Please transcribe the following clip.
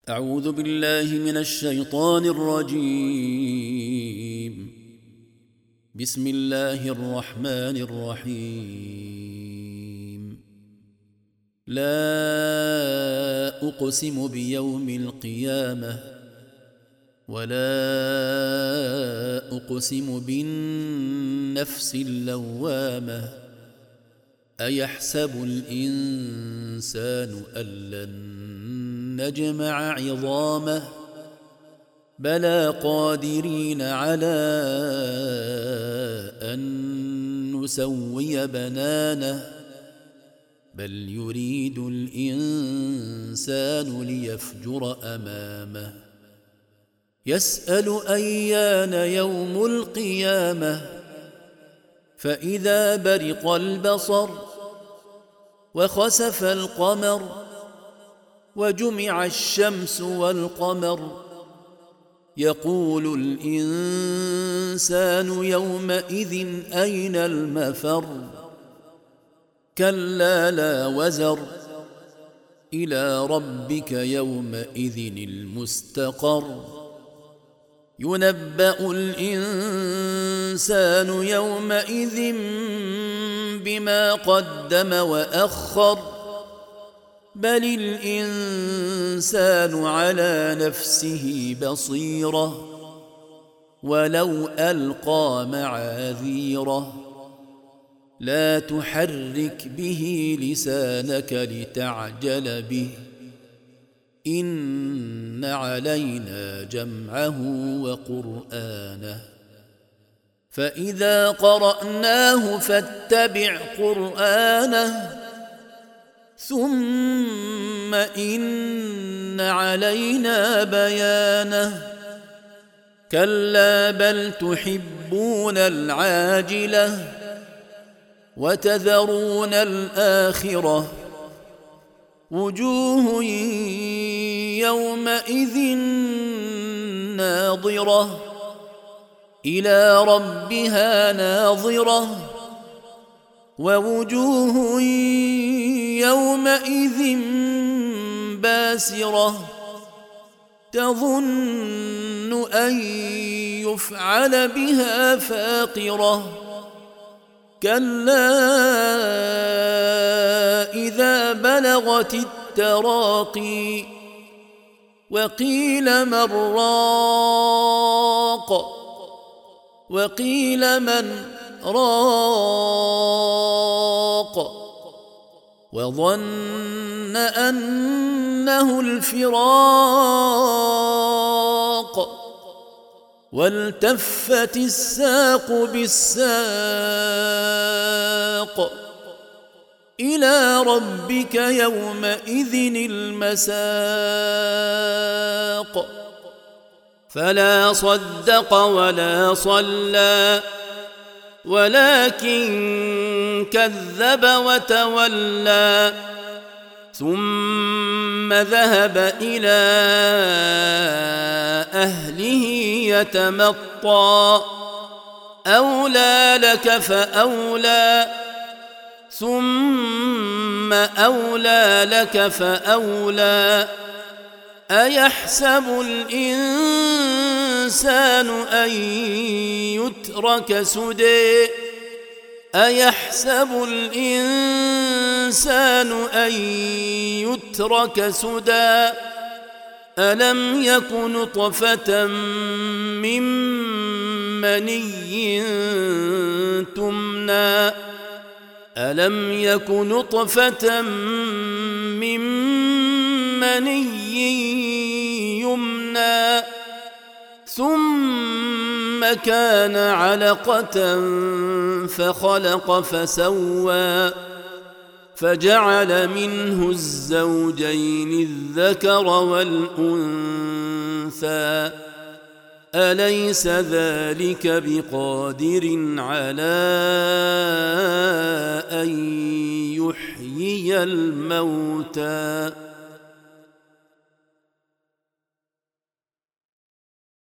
أعوذ بالله من الشيطان الرجيم. بسم الله الرحمن الرحيم. لا أقسم بيوم القيامة ولا أقسم بالنفس اللوامة أيحسب الإنسان أن لن نجمع عظامه بلى قادرين على أن نسوي بنانه بل يريد الإنسان ليفجر أمامه يسأل أيان يوم القيامة فإذا برق البصر وخسف القمر وجمع الشمس والقمر يقول الإنسان يومئذ أين المفر كلا لا وزر إلى ربك يومئذ المستقر ينبأ الإنسان يومئذ بما قدم وأخر بل الإنسان على نفسه بصيرة ولو ألقى معاذيره لا تحرك به لسانك لتعجل به إن علينا جمعه وقرآنه فإذا قرأناه فاتبع قرآنه ثم إن علينا بيانه كلا بل تحبون العاجلة وتذرون الآخرة وجوه يومئذ ناظرة إلى ربها ناظرة ووجوه يومئذ باسرة تظن أن يفعل بها فاقرة كلا إذا بلغت التراقي وقيل من راق وقيل من راق وظن أنه الفراق والتفت الساق بالساق إلى ربك يومئذ المساق فلا صدق ولا صلى ولكن كذب وتولى ثم ذهب إلى أهله يتمطى أولى لك فأولى ثم أولى لك فأولى أيحسب الإنسان أن يترك سدى أيحسب الإنسان أن يترك سدى ألم يك نطفة من مني تمنى ألم يك نطفة من مني يمنى ثم كان علقة فخلق فسوى فجعل منه الزوجين الذكر والأنثى أليس ذلك بقادر على أن يحيي الموتى